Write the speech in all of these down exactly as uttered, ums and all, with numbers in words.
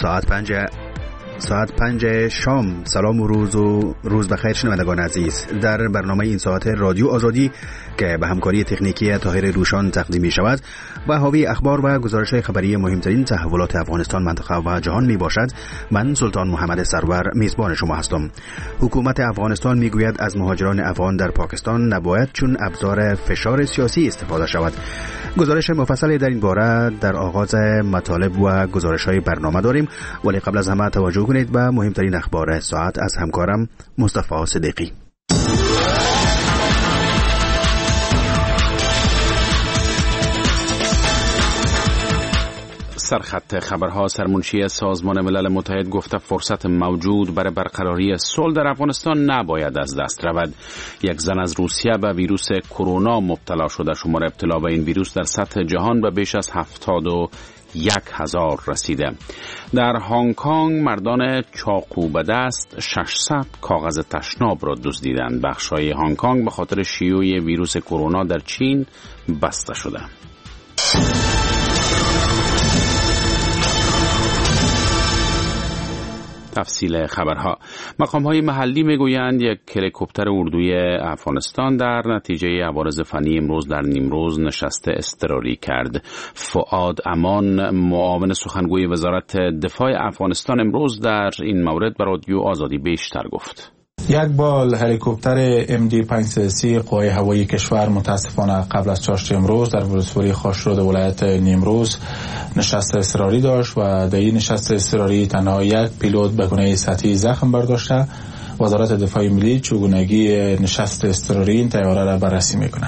ساعت پنج ساعت پنج شام. سلام و روز و روز بخیر شنوندگان عزیز. در برنامه این ساعت رادیو آزادی که به همکاری تکنیکی طاهر روشان تقدیم می شود و حاوی اخبار و گزارش خبری مهمترین تحولات افغانستان، منطقه و جهان می باشد، من سلطان محمد سرور میزبان شما هستم. حکومت افغانستان می گوید از مهاجران افغان در پاکستان نباید چون ابزار فشار سیاسی استفاده شود. گزارش مفصلی در این باره در آغاز مطالب و گزارش های برنامه داریم، ولی قبل از همه توجه کنید به مهمترین اخبار ساعت از همکارم مصطفی صدیقی. سرخط خبرها. سرمنشی سازمان ملل متحد گفته فرصت موجود برای برقراری صلح در افغانستان نباید از دست رود. یک زن از روسیه به ویروس کرونا مبتلا شده. شمار ابتلا به این ویروس در سطح جهان به بیش از هفتاد و یک هزار رسیده. در هنگ کنگ مردان چاقو به دست ششصد کاغذ تشناب را دزدیدند. بخش‌های هنگ کنگ به خاطر شیوع ویروس کرونا در چین بسته شده. تفصیل خبرها. مقام‌های محلی میگویند یک هلیکوپتر اردوی افغانستان در نتیجه عوارض فنی امروز در نیمروز نشست اضطراری کرد. فؤاد امان، معاون سخنگوی وزارت دفاع افغانستان، امروز در این مورد به رادیو آزادی بیشتر گفت. یک بال هلیکوپتر ام دی پنجصد و سی قوای هوایی کشور متاسفانه قبل از چاشت امروز در ولسوالی خاشرود ولایت نیمروز نشست اضطراری داشت و در این نشست اضطراری تنها یک پیلوت به گونه سطحی زخم برداشته. وزارت دفاع ملی چگونگی نشست اضطراری این طیاره را بررسی میکنه.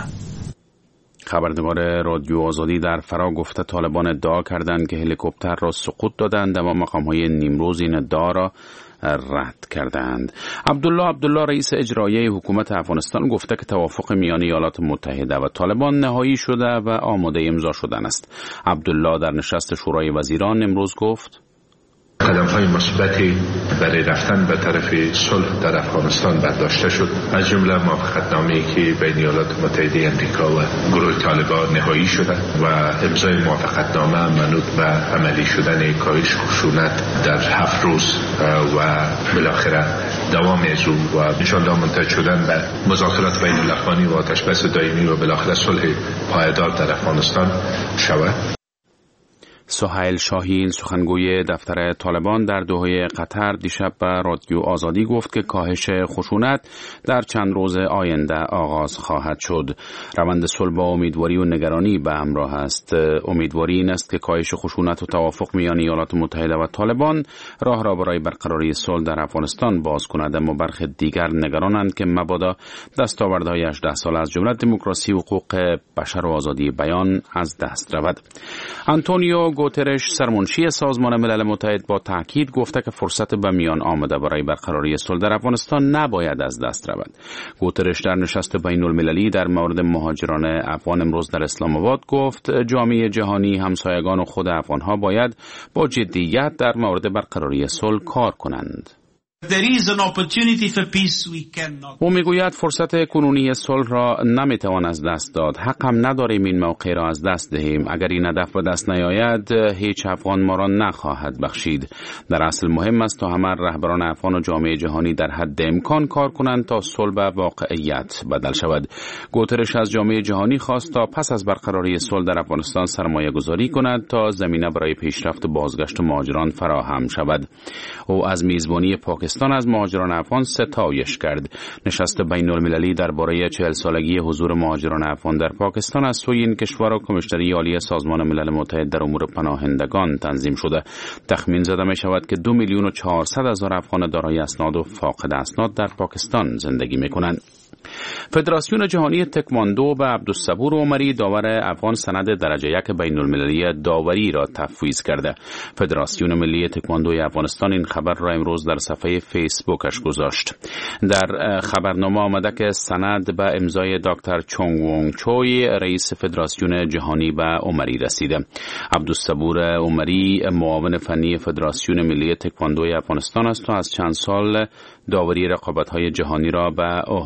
خبرنگار رادیو آزادی در فرا گفته طالبان ادعا کردند که هلیکوپتر را سقوط دادند، اما مقام‌های نیمروز این ادعا را رد کردند. عبدالله عبدالله رئیس اجرایی حکومت افغانستان گفته که توافق میان ایالات متحده و طالبان نهایی شده و آماده امضا شدن است. عبدالله در نشست شورای وزیران امروز گفت قدم‌های مثبتی برای رفتن به طرف صلح در افغانستان برداشته شد، از جمله موافقتنامه‌ای که بین ایالات متحده آمریکا و گروه طالبان نهایی شده و امضای موافقتنامه منوط به عملی شدن کاهش خشونت در هفت روز و بالاخره دوام از او و انشاءالله منتهی شدن به مذاکرات بین الاقوانی و آتش‌بس دائمی و بالاخره صلح پایدار در افغانستان شود. سهیل شاهین، سخنگوی دفتر طالبان در دوحه قطر، دیشب به رادیو آزادی گفت که کاهش خشونت در چند روز آینده آغاز خواهد شد. روند صلح با امیدواری و نگرانی به همراه است. امیدواری این است که کاهش خشونت و توافق میان ایالات متحده و طالبان راه را برای برقراری صلح در افغانستان باز کند، اما برخی دیگر نگرانند که مبادا دستاوردهای هجده ساله از جمله دموکراسی، حقوق بشر و آزادی بیان از دست رود. آنتونیو گوترش، سرمنشی سازمان ملل متحد، با تاکید گفته که فرصت به میان آمده برای برقراری صلح در افغانستان نباید از دست رود. گوترش در نشست بین المللی در مورد مهاجران افغان امروز در اسلام آباد گفت جامعه جهانی، همسایگان و خود افغانها باید با جدیت در مورد برقراری صلح کار کنند. او میگوید فرصت کنونی صلح را نمیتوان از دست داد. حق هم نداریم این موقع را از دست دهیم. اگر این هدف به دست نیاید هیچ افغان ما را نخواهد بخشید. در اصل مهم است تا همه رهبران افغان و جامعه جهانی در حد امکان کار کنند تا صلح به واقعیت بدل شود. گوترش از جامعه جهانی خواست تا پس از برقراری صلح در افغانستان سرمایه گذاری کند تا زمینه برای پیشرفت بازگشت مهاجران فراهم شود. او از میزبانی پاکستان از مهاجران افغان ستایش کرد. نشست بین المللی درباره چهل سالگی حضور مهاجران افغان در پاکستان از سوی این کشور و کمیشنری عالی سازمان ملل متحد در امور پناهندگان تنظیم شده. تخمین زده می شود که دو میلیون و چهارصد هزار افغان دارای اسناد و فاقد اسناد در پاکستان زندگی می کنند. فدراسیون جهانی تکواندو به عبدالصبور عمری، داور افغان، سند درجه یک بین المللی داوری را تفویض کرده. فدراسیون ملی تکواندوی افغانستان این خبر را امروز در صفحه فیسبوکش گذاشت. در خبرنامه آمده که سند به امضای دکتر چونگ وونگ چوی، رئیس فدراسیون جهانی، به عمری رسیده. عبدالصبور عمری معاون فنی فدراسیون ملی تکواندوی افغانستان است و از چند سال داوری رقابت‌های جهانی را به عهده داشته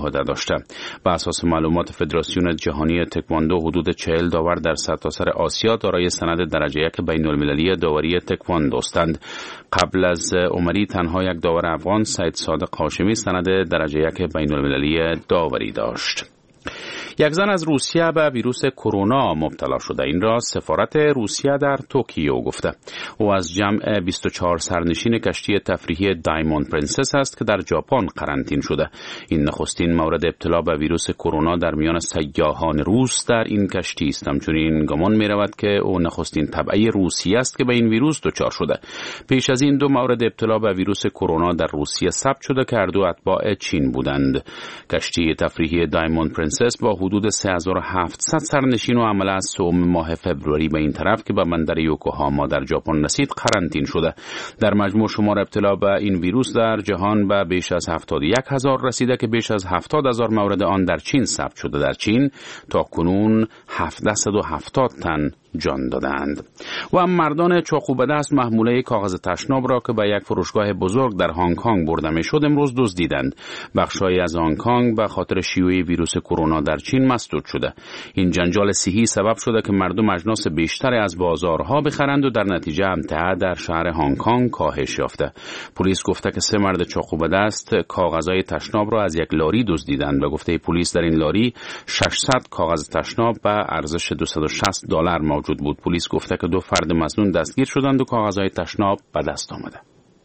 داشته. به اساس معلومات فدراسیون جهانی تکواندو حدود چهل داور در سرتاسر آسیا دارای سند درجه یک بین المللی داوری تکواندو هستند. قبل از عمری تنها یک داور افغان سید صادق هاشمی سند درجه یک بین المللی داوری داشت. یک زن از روسیه به ویروس کرونا مبتلا شده. این را سفارت روسیه در توکیو گفته. او از جمع بیست و چهار سرنشین کشتی تفریحی دایموند پرنسس است که در ژاپن قرنطینه شده. این نخستین مورد ابتلا به ویروس کرونا در میان سیاحان روس در این کشتی است. همچنین گمان می رود که او نخستین تبعه روسی است که به این ویروس دچار شده. پیش از این دو مورد ابتلا به ویروس کرونا در روسیه ثبت شده که هر دو اتباع چین بودند. کشتی تفریحی دایموند پرنسس با حدود سه هزار و هفتصد سرنشین و عمل از سوم ماه فبروری به این طرف که به بندر یوکوهاما در ژاپن رسید قرنطینه شده. در مجموع شمار ابتلا به این ویروس در جهان به بیش از هفتاد و یک هزار رسیده که بیش از هفتاد هزار مورد آن در چین ثبت شده. در چین تا کنون هفتصد و هفتاد تن جان دادند. و مردان چاقو به دست محموله کاغذ تشناب را که به یک فروشگاه بزرگ در هنگ کنگ برده میشد امروز دزدیدند. بخشایی از هنگ کنگ به خاطر شیوع ویروس کرونا در چین مسدود شده. این جنجال صحی سبب شده که مردم اجناس بیشتری از بازارها بخرند و در نتیجه امتحان در شهر هنگ کنگ کاهش یافته. پلیس گفته که سه مرد چاقو به دست کاغذهای تشناب را از یک لاری دزدیدند. به گفته پلیس در این لاری ششصد کاغذ تشناب به ارزش دویست و شصت دلار موجود بود. پلیس گفته که دو فرد مظنون دستگیر شدند و کاغذهای تشناب به دست آمده.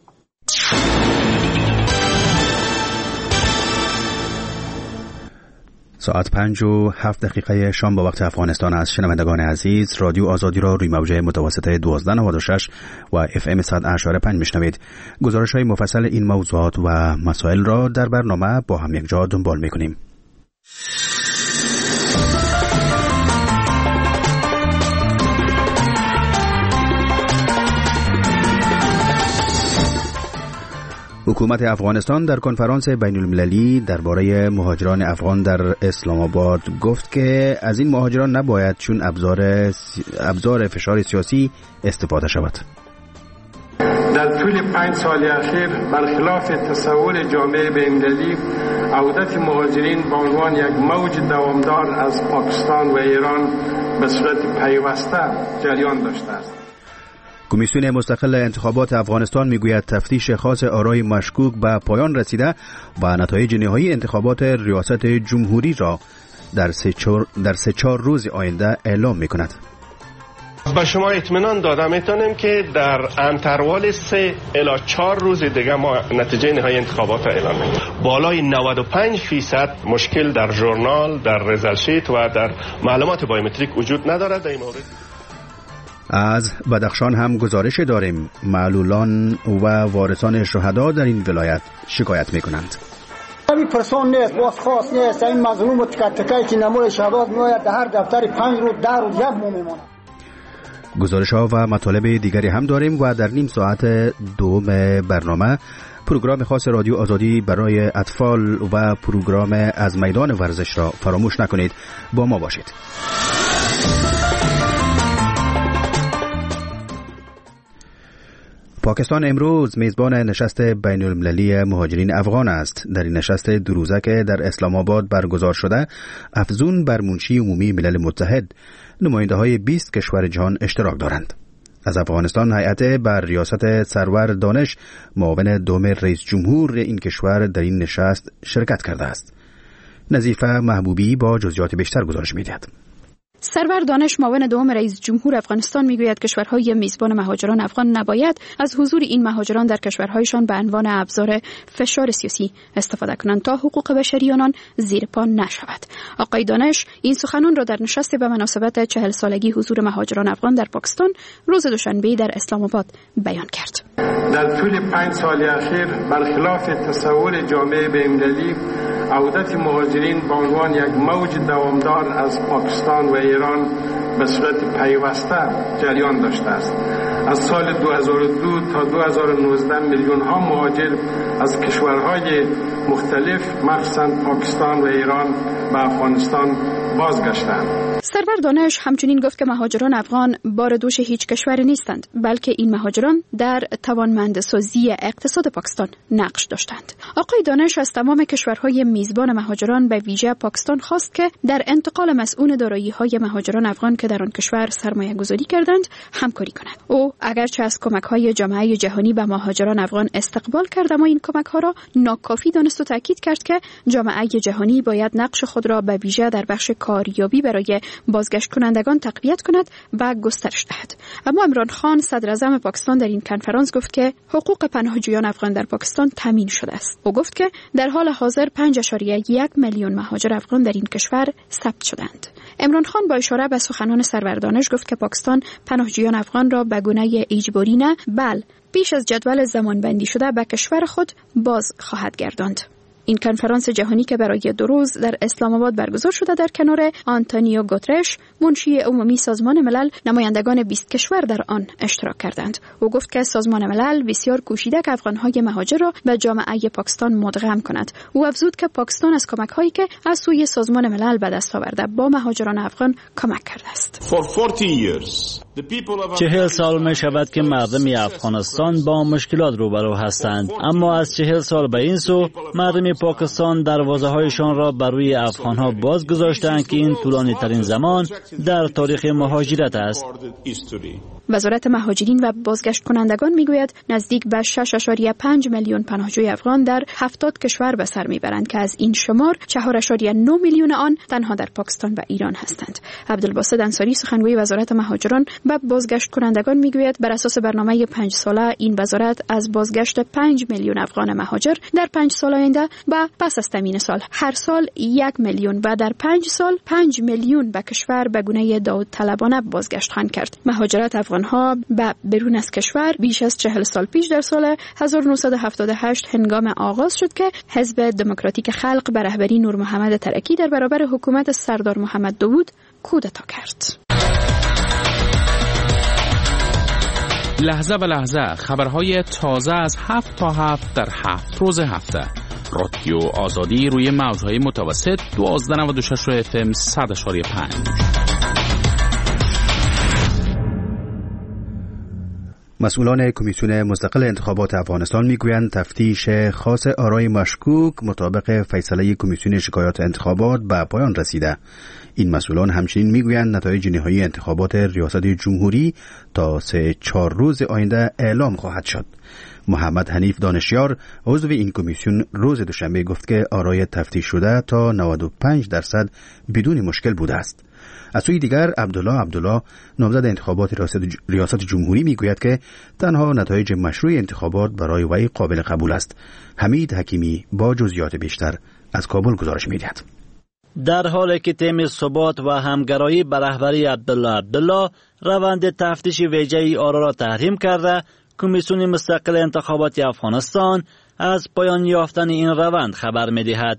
ساعت پنج و هفت دقیقه شام با وقت افغانستان است. شنوندگان عزیز، رادیو آزادی را روی موج متوسط دوازده نود و شش و اف ام صد و اشاره پنج میشنوید. گزارش های مفصل این موضوعات و مسائل را در برنامه با هم یک جا دنبال میکنیم. حکومت افغانستان در کنفرانس بین المللی درباره مهاجران افغان در اسلام آباد گفت که از این مهاجران نباید چون ابزار ابزار فشار سیاسی استفاده شود. در طول پنج سال اخیر برخلاف تصور جامعه بین‌المللی عودت مهاجرین به عنوان یک موج دوامدار از پاکستان و ایران به صورت پیوسته جریان داشته است. کمیسیون مستقل انتخابات افغانستان میگوید تفتیش خاص آرای مشکوک به پایان رسیده و نتایج نهایی انتخابات ریاست جمهوری را در سه چهار در سه چهار روز آینده اعلام میکند. با شما اطمینان داده میتونیم که در انتروال سه الی چهار روز دیگه ما نتیجه نهایی انتخابات را اعلام میکنیم. بالای نود و پنج فیصد مشکل در ژورنال، در ریزالت شیت و در معلومات بایومتریک وجود ندارد. در این مورد از بدخشان هم گزارش داریم. معلولان و وارثان شهدا در این ولایت شکایت میکنند. این پرسون نیست، باز خاص نیست. این مظلوم و تکه تکه که نمای شهباز میآید در هر دفتر پنج روز ده روز یک مو میماند. گزارش ها و مطالب دیگری هم داریم و در نیم ساعت دوم برنامه پروگرام خاص رادیو آزادی برای اطفال و پروگرام از میدان ورزش را فراموش نکنید. با ما باشید. پاکستان امروز میزبان نشست بین المللی مهاجرین افغان است. در این نشست دو روزه که در اسلام آباد برگزار شده، افزون بر منشی عمومی ملل متحد، نماینده های بیست کشور جهان اشتراک دارند. از افغانستان هیئت بر ریاست سرور دانش، معاون دوم رئیس جمهور این کشور، در این نشست شرکت کرده است. نظیفه محبوبی با جزئیات بیشتر گزارش می‌دهد. سرور دانش، معاون دوم رئیس جمهور افغانستان، میگوید کشورهای میزبان مهاجران افغان نباید از حضور این مهاجران در کشورهایشان به عنوان ابزار فشار سیاسی استفاده کنند تا حقوق بشری آنان زیر پا نشود. آقای دانش این سخنان را در نشست به مناسبت چهل سالگی حضور مهاجران افغان در پاکستان روز دوشنبه در اسلام آباد بیان کرد. در طول پنج سال اخیر برخلاف تصور جامعه بین‌المللی عودت مهاجرین به عنوان یک موج دوامدار از پاکستان و ایران به صورت پیوسته جریان داشته است. از سال دو هزار و دو تا دو هزار و نوزده میلیون ها مهاجر از کشورهای مختلف مخصوصاً پاکستان و ایران به افغانستان بازگشتند. سرور دانش همچنین گفت که مهاجران افغان بار دوش هیچ کشوری نیستند، بلکه این مهاجران در توانمندسازی اقتصاد پاکستان نقش داشتند. آقای دانش از تمام کشورهای میزبان مهاجران به ویژه پاکستان خواست که در انتقال مسئول دارایی‌های مهاجران افغان که در آن کشور سرمایه‌گذاری کردند همکاری کنند. او اگرچه از کمک‌های جامعه جهانی به مهاجران افغان استقبال کرد، اما این کمک‌ها را ناکافی دانست و تاکید کرد که جامعه جهانی باید نقش خود را به ویژه در بخش کاریابی برای بازگشت کنندگان تقویت کند و گسترش دهد. اما عمران خان صدر اعظم پاکستان در این کنفرانس گفت که حقوق پناهجویان افغان در پاکستان تامین شده است. او گفت که در حال حاضر پنج ممیز یک میلیون مهاجر افغان در این کشور ثبت شدند. عمران خان با اشاره به سخنان سرور دانش گفت که پاکستان پناهجویان افغان را به گونه اجباری نه، بل پیش از جدول زمانبندی شده به کشور خود باز خواهد گرداند. این کنفرانس جهانی که برای دو روز در اسلام آباد برگزار شده در کنار آنتونیو گوترش منشی عمومی سازمان ملل، نمایندگان بیست کشور در آن اشتراک کردند. او گفت که سازمان ملل بسیار کوشیده که افغان‌های مهاجر را به جامعه پاکستان مدغم کند. او افزود که پاکستان از کمک‌هایی که از سوی سازمان ملل به دست آورده با مهاجران افغان کمک کرده است. چهل سال می شود که مردم افغانستان با مشکلات روبرو هستند، اما از چهل سال به این سو مردم پاکستان دروازه‌هایشان را بر روی افغان‌ها باز گذاشتند که این طولانی ترین زمان در تاریخ مهاجرت است. وزارت مهاجرین و بازگشت کنندگان میگوید نزدیک به شش ممیز پنج میلیون پناهجوی افغان در هفتاد کشور به سر میبرند که از این شمار چهار ممیز نه میلیون آن تنها در پاکستان و ایران هستند. عبدالباسط انصاری سخنگوی وزارت مهاجران و بازگشت کنندگان میگوید بر اساس برنامه پنج ساله این وزارت از بازگشت پنج میلیون افغان مهاجر در پنج سال آینده و پس از تامین سال هر سال یک میلیون و در پنج سال پنج میلیون به کشور به گونه داوطلبانه بازگشت خواهند کرد. مهاجرت افغان‌ها به بیرون از کشور بیش از چهل سال پیش در سال هزار و نهصد و هفتاد و هشت هنگام آغاز شد که حزب دموکراتیک خلق به رهبری نور محمد ترکی در برابر حکومت سردار محمد داوود کودتا کرد. لحظه به لحظه خبرهای تازه از هفت تا هفت در هفت روز هفته. رادیو آزادی روی موجهای متوسط دوازده نود و شش اف ام صد و پنج. مسئولان کمیسیون مستقل انتخابات افغانستان میگویند تفتیش خاص آرای مشکوک مطابق فیصله کمیسیون شکایات انتخابات به پایان رسیده. این مسئولان همچنین میگویند نتایج نهایی انتخابات ریاست جمهوری تا سه چهار روز آینده اعلام خواهد شد. محمد حنیف دانشیار عضو این کمیسیون روز دوشنبه گفت که آرای تفتیش شده تا نود و پنج درصد بدون مشکل بوده است. از سوی دیگر عبدالله عبدالله نامزد انتخابات ریاست جمهوری میگوید که تنها نتایج مشروع انتخابات برای وی قابل قبول است. حمید حکیمی با جزئیات بیشتر از کابل گزارش می‌دهد. در حالی که تیم ثبات و همگرایی به رهبری عبدالله عبدالله روند تفتیش ویژه آرا را تحریم کرده، کمیسیون مستقل انتخابات افغانستان از پایان یافتن این روند خبر می‌دهد.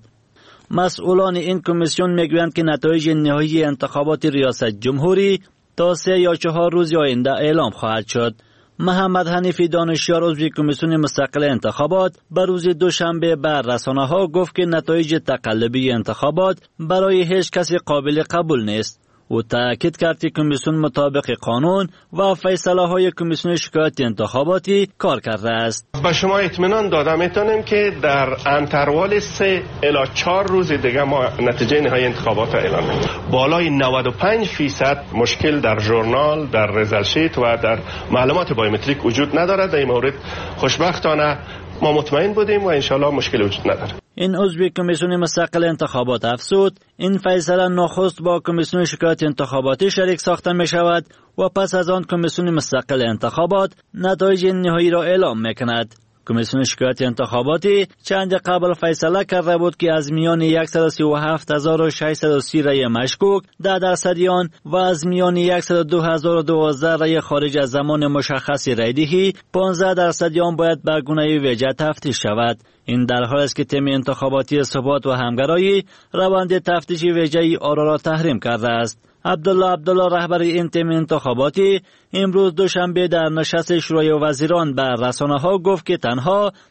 مسئولان این کمیسیون میگویند که نتایج نهایی انتخابات ریاست جمهوری تا سه یا چهار روز آینده اعلام خواهد شد. محمد حنیفی دانشیار عضو کمیسیون مستقل انتخابات به روز دوشنبه بر رسانه‌ها گفت که نتایج تقلبی انتخابات برای هیچ کسی قابل قبول نیست. او تأکید کرد که کمیسیون مطابق قانون و فیصله های کمیسیون شکایات انتخاباتی کار کرده است. به شما اطمینان داده میتونیم که در انتروال سه الی چهار روز دیگه ما نتیجه نهایی انتخابات اعلام می‌کنیم. بالای نود و پنج درصد مشکل در ژورنال، در ریزالت شیت و در معلومات بایومتریک وجود ندارد. در این مورد خوشبختانه ما مطمئن بودیم و انشالله مشکل وجود نداره. این عضو کمیسیون مستقل انتخابات افزود این فیصله نخست با کمیسیون شکایات انتخاباتی شریک ساخته می شود و پس از آن کمیسیون مستقل انتخابات نتایج نهایی را اعلام می کند. کمیسیون شکایات انتخاباتی چند قبل فیصله کرده بود که از میان صد و سی و هفت هزار و ششصد و سی رای مشکوک ده درصدی آن و از میان صد و دو هزار و دوازده رای خارج از زمان مشخص رایدهی پانزده درصدی آن باید به گونه ویژه تفتیش شود. این در حالی است که تیم انتخاباتی ثبات و همگرایی روند تفتیش ویژه آرا را تحریم کرده است. عبدالله عبدالله رهبر این تیم انتخاباتی امروز دوشنبه در نشست شورای وزیران به رسانه‌ها گفت که تنها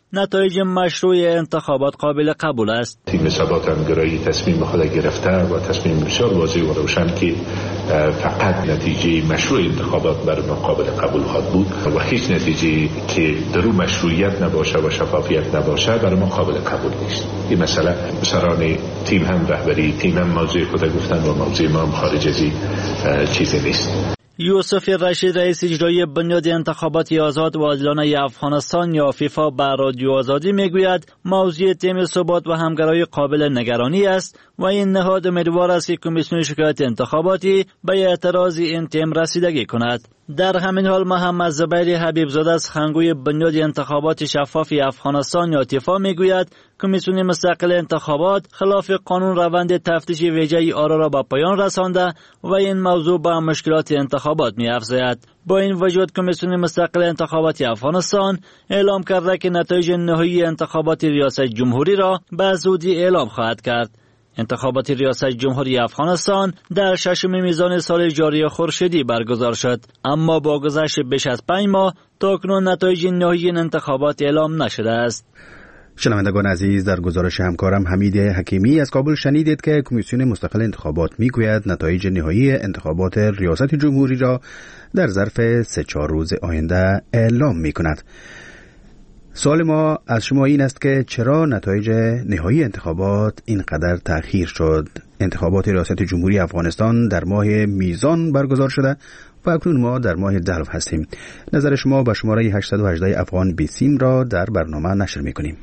نتایج مشروع انتخابات قابل قبول است. تیم ثبات همگرایی تصمیم خود گرفته و تصمیم بسیار واضح و روشن که فقط نتیجه مشروع انتخابات بر ما قابل قبول خواهد بود و هیچ نتیجه که در اون مشروعیت نباشه و شفافیت نباشه بر ما قابل قبول نیست. این مسئله سران تیم هم رهبری تیم هم موضوع خود گفتن و موضوع ما هم خارج از این چیزی نیست. یوسف رشید رئیس اجرایی بنیاد انتخابات آزاد و عادلانه افغانستان یا فیفا بر رادیو آزادی میگوید موضوع تیم ثبات و همگرایی قابل نگرانی است و این نهاد امیدوار است که کمیسیون شکایت انتخاباتی به اعتراض این تیم رسیدگی کند. در همین حال محمد زبیر حبیبزاده از خنگوی بنیاد انتخابات شفاف افغانستان یا تیفا میگوید کمیسیون مستقل انتخابات خلاف قانون روند تفتیش ویژه آرا را به پایان رسانده و این موضوع به مشکلات انتخابات می‌افزاید. با این وجود کمیسیون مستقل انتخابات افغانستان اعلام کرده که نتایج نهایی انتخابات ریاست جمهوری را به زودی اعلام خواهد کرد. انتخابات ریاست جمهوری افغانستان در ششم میزان سال جاری خورشیدی برگزار شد، اما با گذشت بیش از پنج ماه تاکنون نتایج نهایی انتخابات اعلام نشده است. شنوندگان عزیز، در گزارش همکارم حمید حکیمی از کابل شنیدید که کمیسیون مستقل انتخابات میگوید نتایج نهایی انتخابات ریاست جمهوری را در ظرف سه چهار روز آینده اعلام میکند. سوال ما از شما این است که چرا نتایج نهایی انتخابات اینقدر تأخیر شد؟ انتخابات ریاست جمهوری افغانستان در ماه میزان برگزار شده و اکنون ما در ماه دلو هستیم. نظر شما با شماره هشت یک هشت افغان بیسیم را در برنامه نشر میکنیم.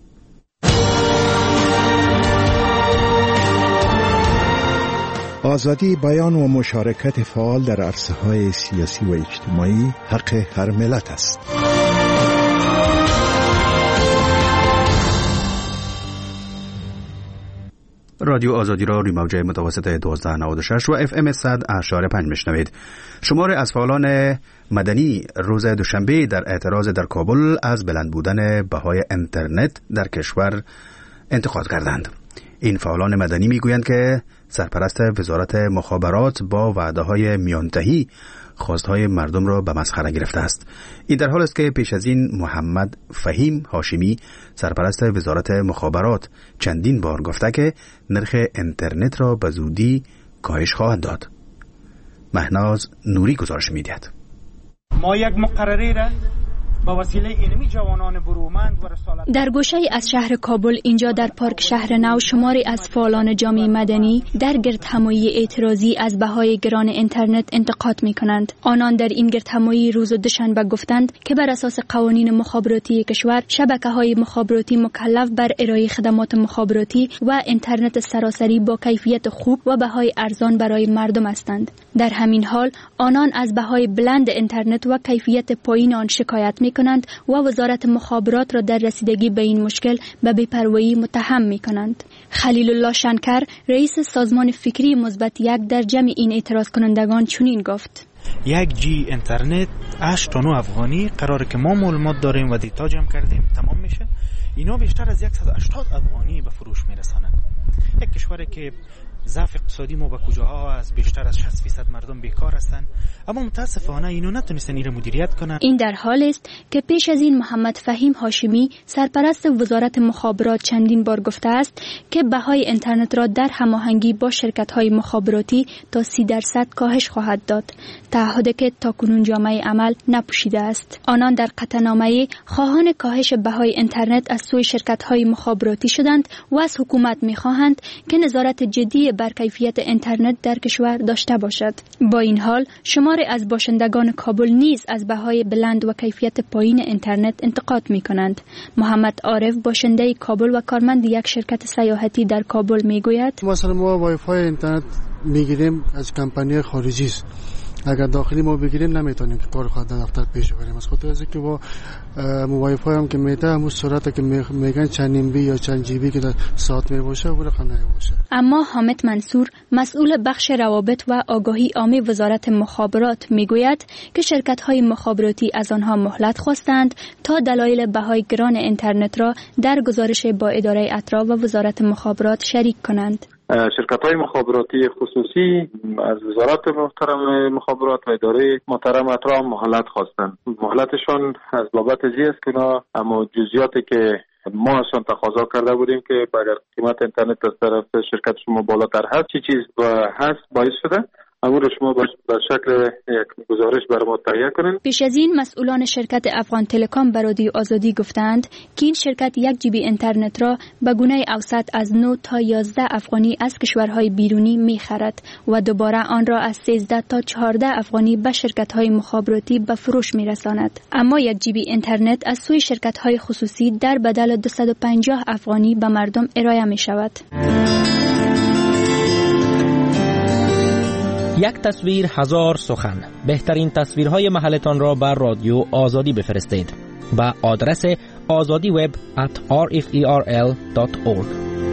آزادی بیان و مشارکت فعال در عرصه‌های سیاسی و اجتماعی حق هر ملت است. رادیو آزادی را روی موج متوسط دوازده نود و شش و اف ام صد اشاره پنج میشنوید. شمار از فعالان مدنی روز دوشنبه در اعتراض در کابل از بلند بودن بهای اینترنت در کشور انتقاد کردند. این فعالان مدنی میگویند که سرپرست وزارت مخابرات با وعده‌های میانتهی خواستهای مردم را به مسخره گرفته است. این در حال است که پیش از این محمد فهیم هاشمی سرپرست وزارت مخابرات چندین بار گفته که نرخ اینترنت را به زودی کاهش خواهد داد. مهناز نوری گزارش می‌دهد. ما یک مقرری را با وسیله اینمی جوانان برومند و رسالت در گوشه از شهر کابل، اینجا در پارک شهر نو، شماری از فعالان جامعه مدنی در گردهمایی اعتراضی از بهای گران اینترنت انتقاد می کنند. آنان در این گردهمایی روز دوشنبه گفتند که بر اساس قوانین مخابراتی کشور شبکه‌های مخابراتی مکلف بر ارائه خدمات مخابراتی و اینترنت سراسری با کیفیت خوب و بهای ارزان برای مردم هستند. در همین حال آنان از بهای بلند اینترنت و کیفیت پایین آن شکایت می کنند و وزارت مخابرات را در رسیدگی به این مشکل به بی‌پروایی متهم می کنند. خلیل الله شنکر رئیس سازمان فکری مثبت یک در جمع این اعتراض کنندگان چنین گفت: یک جی اینترنت هشت تا نه افغانی قراره که ما معلومات داریم و دیتا جمع کردیم تمام میشه، اینا بیشتر از صد و هشتاد افغانی به فروش میرسانند. یک کشوری که ضعف اقتصادی ما به کجاها از بیشتر از شصت فیصد مردم بیکار هستند، اما متاسفانه اینو نتونستن این مدیریت کنن. این در حال است که پیش از این محمد فهیم هاشمی سرپرست وزارت مخابرات چندین بار گفته است که بهای اینترنت را در هماهنگی با شرکت‌های مخابراتی تا سی درصد کاهش خواهد داد، تعهدی که تاکنون جامعه عمل نپوشیده است. آنان در قطعنامه خواهان کاهش بهای اینترنت از سوی شرکت‌های مخابراتی شدند و از حکومت می‌خواهند که نظارت جدی بر کیفیت اینترنت در کشور داشته باشد. با این حال شماری از باشندگان کابل نیز از بهای بلند و کیفیت پایین اینترنت انتقاد می‌کنند. محمد عارف باشنده کابل و کارمند یک شرکت سیاحتی در کابل میگوید: مثلا ما وای فای اینترنت میگیریم از کمپانی خارجی است، اگر داخلی ما بگیریم نمیتونیم که کار خود در دفتر پیش ببریم، از خاطر اینکه با موبایل فای هم که میده همون سرعتی که میگن چند ام بی یا چند جی بی که در ساعت میباشه و رقم نمیباشه. اما حامد منصور مسئول بخش روابط و آگاهی عامه وزارت مخابرات میگوید که شرکت‌های مخابراتی از آنها مهلت خواستند تا دلایل بهای گران اینترنت را در گزارش با اداره اطراف و وزارت مخابرات شریک کنند. شرکت‌های مخابراتی خصوصی از وزارت محترم مخابرات و اداره محترم اترام مهلت خواستند. مهلتشان از بابت زی است که اینا اما جزئیاتی که ما ازشان تقاضا کرده بودیم که اگر قیمت اینترنت از طرف شرکت شما بالاتر هست چی چیز هست باعث شده اما رو شما به شکل یک گزارش برای ما تهیه کنین. پیش از این مسئولان شرکت افغان تلکام به رادیو آزادی گفتند که این شرکت یک جی بی اینترنت را به گونه اوسط از نه تا یازده افغانی از کشورهای بیرونی می‌خرد و دوباره آن را از سیزده تا چهارده افغانی به شرکت‌های مخابراتی به فروش می‌رساند. اما یک جی بی اینترنت از سوی شرکت‌های خصوصی در بدل دویست و پنجاه افغانی به مردم ارائه می‌شود. یک تصویر هزار سخن. بهترین تصویرهای محلتان را بر رادیو آزادی بفرستید با آدرس azadi web at r f e r l dot org.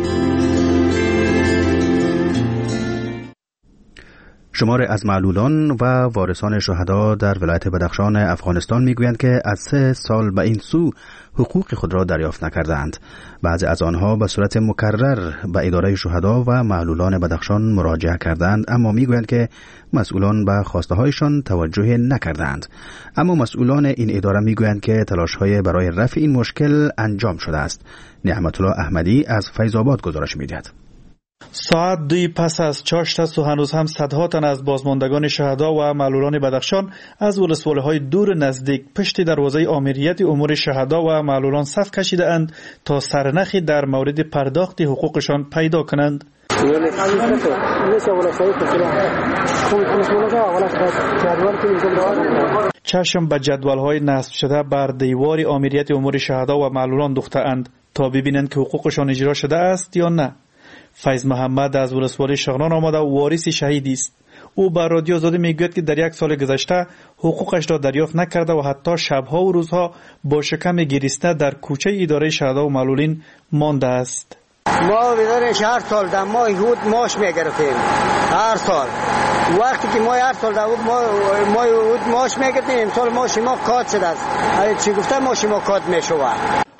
شمار از معلولان و وارثان شهدا در ولایت بدخشان افغانستان میگویند که از سه سال به این سو حقوق خود را دریافت نکردند. بعضی از آنها به صورت مکرر به اداره شهدا و معلولان بدخشان مراجعه کردند، اما میگویند که مسئولان به خواسته هایشان توجه نکردند. اما مسئولان این اداره میگویند که تلاش‌های برای رفع این مشکل انجام شده است. نعمت الله احمدی از فیض آباد گزارش می‌دهد. ساعت دوی پس از چاشت است و هنوز هم صدها تن از بازماندگان شهدا و معلولان بدخشان از ولسوالی‌های دور نزدیک پشت دروازه آمریت امور شهدا و معلولان صف کشیده اند تا سرنخی در مورد پرداخت حقوقشان پیدا کنند. چشم به جدول‌های نصب شده بر دیوار آمریت امور شهدا و معلولان دوخته اند تا ببینند که حقوقشان اجرا شده است یا نه. فیض محمد از ولسوالی شغنان آمده و وارث شهیدی است. او بر رادیو آزادی میگوید که در یک سال گذشته حقوقش را دریافت نکرده و حتی شبها و روزها با شکم گریسته در کوچه اداره شهدا و معلولین مانده است. ما بدون هر سال در ماه هود ماش میگرفتیم. هر سال وقتی که ما هر سال در ما ما هود ماش میگرفتیم، امسال ماش ما کات شده است. چی گفته ماش ما کات میشود.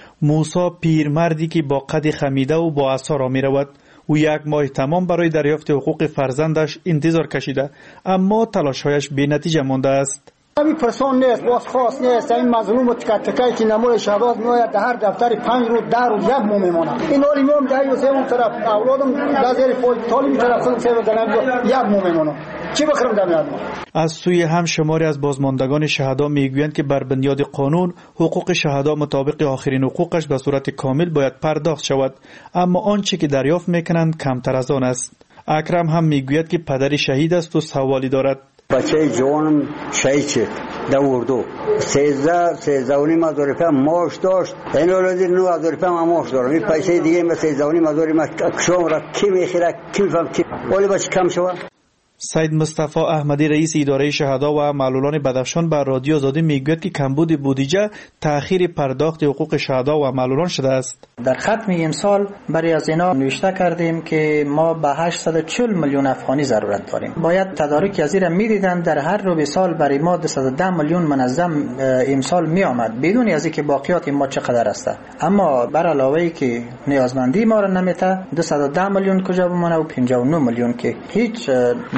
موسی پیرمردی که با قد خمیده و با عصا را میرود او یک ماه تمام برای دریافت حقوق فرزندش انتظار کشیده، اما تلاش‌هایش بی‌نتیجه مانده است. این پرسون نیست، بازخواست نیست. این مظلوم تک تکی که نمای شهباز میآید در هر دفتر پنج روز ده روز یک ماه میمونه. این حالی میام ده و سه اون طرف اولادم لازم فوج طالبی طرف خودم سه و دنم یک ماه میمونه. چی بخرم دمیاد ما؟ از سوی هم شماری از بازماندگان شهدا میگویند که بر بنیاد قانون حقوق شهدا مطابق آخرین حقوقش به صورت کامل باید پرداخت شود، اما آنچه که دریافت میکنند کمتر از آن است. اکرم هم میگوید که پدری شهید است و سوالی دارد. بچه جوانم شهید شد در اردو. سیزده سیزده و نیم هزار روپیه معاش داشت. این اولادی نه هزار روپیه من معاش دارم. این پیسه دیگه من سیزده و نیم هزار من کشم را کی میخیره کی میفهم کی ولی بچه کم شود. سید مصطفی احمدی رئیس اداره شهدا و معلولان بدخشان بر رادیو آزادی میگوید که کمبود بودجه تأخیر پرداخت حقوق شهدا و معلولان شده است. در ختم امسال برای از اینا نوشته کردیم که ما به هشتصد و چهل میلیون افغانی ضرورت داریم. باید تدارک از این میدیدن در هر روز سال برای ما دویست و ده میلیون منظم امسال می آمد بدون از اینکه باقیات ما چقدر است. اما بر علاوه ای که نیازمندی ما را نمیته دویست و ده میلیون کجا بمونه و پنجاه و نه میلیون که هیچ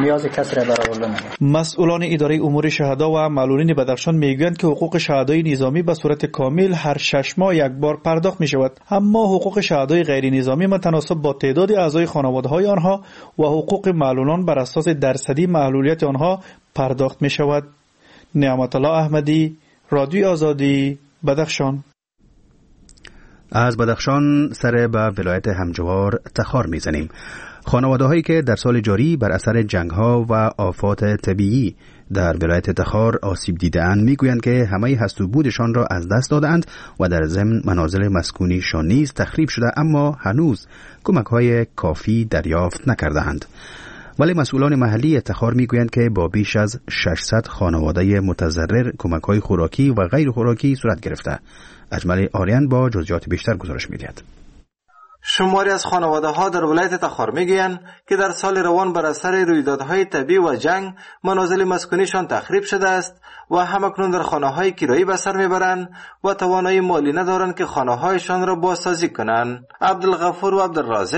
مسئولان اداره امور شهدا و معلولین بدخشان میگویند که حقوق شهدای نظامی به صورت کامل هر شش ماه یک بار پرداخت می شود، اما حقوق شهدای غیر نظامی متناسب با تعداد اعضای خانواده‌های آنها و حقوق معلولان بر اساس درصدی معلولیت آنها پرداخت می شود. نعمت الله احمدی، رادیو آزادی، بدخشان. از بدخشان سر به ولایت همجوار تخار میزنیم. خانواده هایی که در سال جاری بر اثر جنگ ها و آفات طبیعی در ولایت تخار آسیب دیده‌اند میگویند که همه هست و بودشان را از دست دادند و در ضمن منازل مسکونیشان نیز تخریب شده، اما هنوز کمک های کافی دریافت نکرده‌اند. ولی مسئولان محلی تخار میگویند که با بیش از ششصد خانواده متضرر کمک های خوراکی و غیر خوراکی صورت گرفته. اجمل آریان با جزئیات بیشتر گزارش می‌دهد. شماری از خانواده ها در ولایت تخار میگویند که در سال روان بر اثر رویدادهای طبیعی و جنگ منازل مسکونیشان تخریب شده است و همکنون در خانه های کرایی به سر میبرند و توانایی مالی ندارند که خانه هایشان را بازسازی کنند. عبدالغفور و عبدالرازق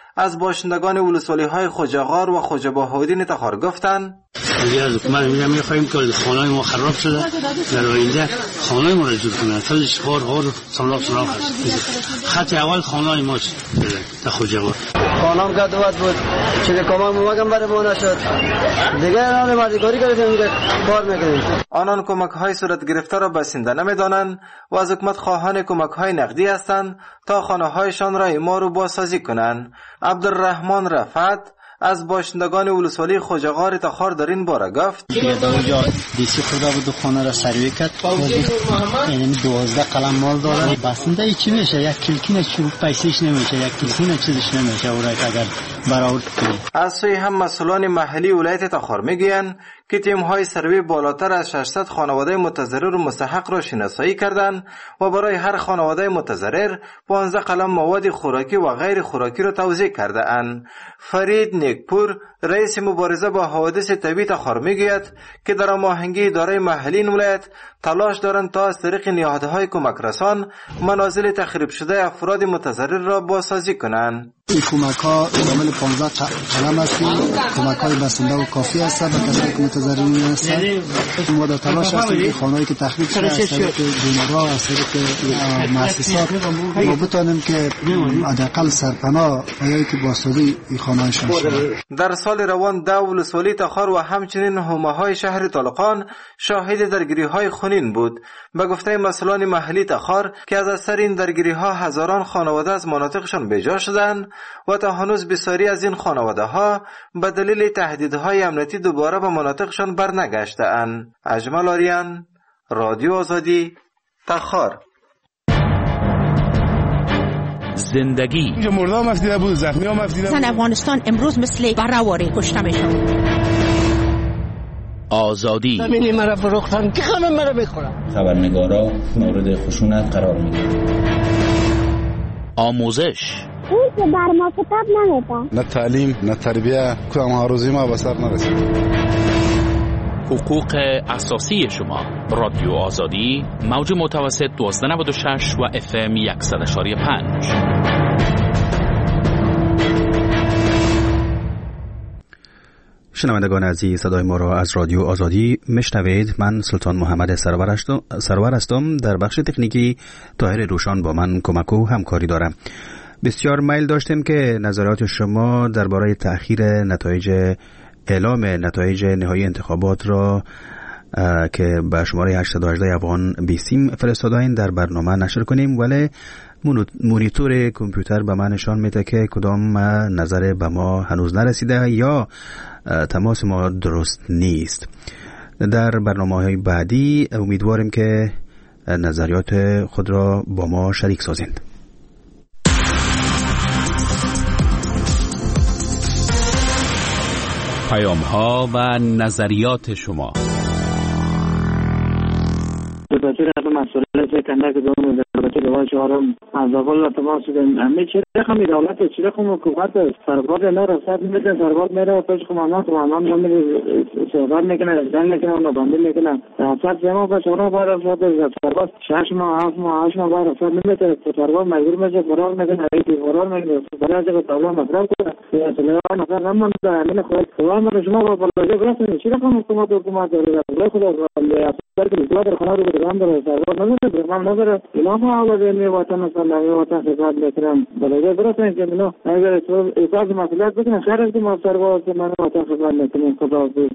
از باشندگان ولسوالی های خوجغار و خوجه بهاءالدین تخار گفتند اگر حکومت میگم میخوایم که خانه‌های ما خراب شده در آینده خانه‌های ما را جور کنه تلش خور خور سلاف سلاف هست خط اول خانه‌های ما در خوجغار خانم که دوت بود چیزی کمک ممکن برای ما نشد دیگه آنان مردکاری کردیم که کار میکنیم. آنان کمک های صورت گرفته را بسنده نمیدانند و از حکومت خواهان کمک های نقدی هستند تا خانه هایشان را اعمار و بازسازی کنند. عبدالرحمن رفعت از باشندگان ولسوالی خوجغار تخار در این باره گفت اونجا دیسی خورده بود و خانه را سروی کرد یعنی دوازده قلم مال داره بسنده چی میشه یک کلکین چوب پیسیش نمیشه یک کلکین چیزش نمیشه او را اگر برآورد کنی. از سوی هم مسئولان محلی ولایت تخار میگویند که تیم های سروی بالاتر از ششصد خانواده متضرر و مستحق را شناسایی کردند و برای هر خانواده متضرر پانزده قلم مواد خوراکی و غیر خوراکی را توزیع کرده اند. فرید نیکپور رئیس مبارزه با حوادث طبیعی تخار میگوید که در هماهنگی اداره محلی این ولایت تلاش دارند تا از طریق نهادهای کمک رسان منازل تخریب شده افراد متضرر را بازسازی کنند. این کمک ها شامل پانزده قلم است. کمک های بسنده و کافی است به کسایی که متضررین هستند. ما در تلاش هستیم که خانه‌ای که تخریب شده از طریق بیمارها از طریق مؤسسات ما بتوانیم که حداقل سرپناه برای که بازسازی این خانه‌هایشان شود. در سال روان ده ولسوالی تخار و همچنین حومه‌های شهر طالقان شاهد درگیری‌های خونین بود. به گفته مسئولان محلی تخار که از اثر این درگیری‌ها هزاران خانواده از مناطقشان بیجا شدند و تا هنوز بسیاری از این خانواده‌ها به دلیل تهدیدهای امنیتی دوباره به مناطقشان برنگشته‌اند. اجمل آریان، رادیو آزادی، تخار. زندگی اینجا مرده هم افدیده بود، زخمی هم افدیده بود. زن افغانستان امروز مثل برهواری کشته میشد. آزادی زمینی مرا فروختن که غم مرا میخورم. خبرنگارا مورد خشونت قرار میگیرن. آموزش اون که بر ما کتاب نمیده. نه تعلیم نه تربیه کدام هاروزی ما به سر نرسید. حقوق اساسی شما. رادیو آزادی موج متوسط دوازده نود و شش و اف ام صد و پنج. شنوندگان عزیز، صدای ما را از رادیو آزادی میشنوید. من سلطان محمد سرور هستم. در بخش تکنیکی طاهر روشان با من کمک و همکاری دارم. بسیار میل داشتیم که نظرات شما درباره تأخیر نتایج اعلام نتایج نهایی انتخابات را که به شماره هشتصد و هجده افغان بیسیم فرستادین در برنامه نشر کنیم، ولی مونیتور کامپیوتر به من نشان میده که کدام نظر به ما هنوز نرسیده یا تماس ما درست نیست. در برنامه‌های بعدی امیدواریم که نظریات خود را با ما شریک سازید. پیام ها و نظریات شما. بطور مسئولیت کندک دوم در بطور روای چهارم از اول تماس داریم. همه چیز خمی دولت چیز خم حکومت سرباز نه رسد میده، سرباز میره پیش کماندان، کماندان نمیده سرباز میکنه، جنگ میکنه، نبندی میکنه. رسد زمان به چهارم بار رسد سرباز شش ماه هفت ماه هشت ماه بار رسد نمیده. سرباز مجبور میشه فرار میکنه، ایتی فرار میکنه. برای اینکه طالبان مطرح کنه یا طالبان مثلا نمون در همین خود طالبان رو شما با بلوجه برسونید. چیز خم حکومت حکومت داره. خود در که در خانه رو بدم داره سرباز نداره، برنامه نداره. اینا ما اول می وطن سلام وطن خدمت میکنم. بلوجه برسونید که اینا اگر احساس مسئولیت بکنن خیر از ما سرباز من وطن خدمت میکنیم. خدا حافظ.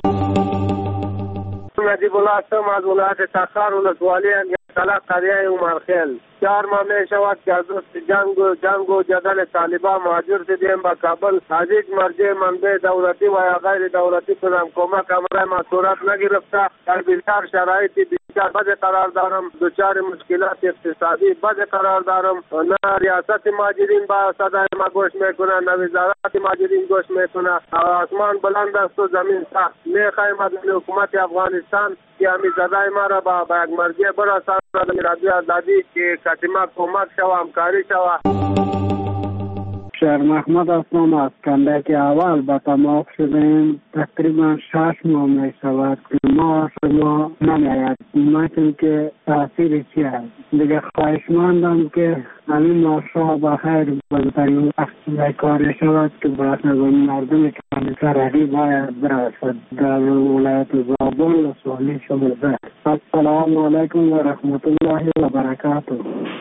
نجیب الله هستم از ولایت تخار ولسوالی انگشتالک قریه عمرخیل. چهار ماه می شود که از جنگ و جنگ و جدل طالبان مهاجر شدیم به کابل. از یک مرجع منبع دولتی و یا غیر دولتی کدام کمک امرای ما صورت نگرفته. در بسیار شرایطی بسیار بد قرار دارم. دچار مشکلات اقتصادی بد قرار دارم. نه ریاست مهاجرین با صدای ما گوش میکنه، نه وزارت مهاجرین گوش میکنه. آسمان بلند است و زمین سخت. میخوایم از حکومت افغانستان که همی صدای ما را با یک مرجع برساند. رادیو آزادی که کتیما کمک شوه، همکاری شوه. شهر محمد هستم از کندک اول به تماف شدیم. تقریبا شش ماه می شود که ما شما نمیاید. مثل که تاثیر چی هست دیگه خواهشمندم که همین ماشا بخیر بزرگترین وقت کاری شود که باید مردم کندکرهی باید برسد در ولایت زابل و سوالی شما ده. السلام علیکم و رحمت الله و برکاته.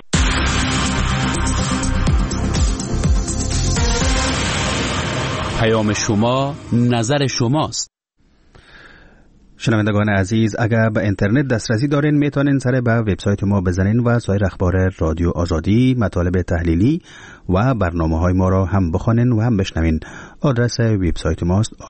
پیام شما نظر شماست. شنوندگان عزیز، اگر به اینترنت دسترسی دارین میتونین سر به وبسایت ما بزنین و سایر اخبار رادیو آزادی، مطالب تحلیلی و برنامه های ما را هم بخوانین و هم بشنوین. آدرس وبسایت ماست